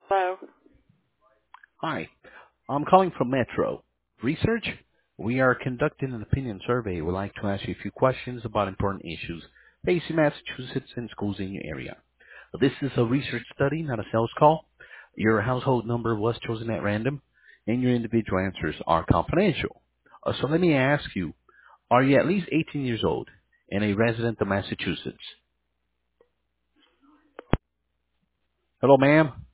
Hello. Hi, I'm calling from Metro Research. We are conducting an opinion survey. We'd like to ask you a few questions about important issues facing Massachusetts and schools in your area. This is a research study, not a sales call. Your household number was chosen at random, and your individual answers are confidential. So let me ask you, are you at least 18 years old and a resident of Massachusetts? Hello, ma'am.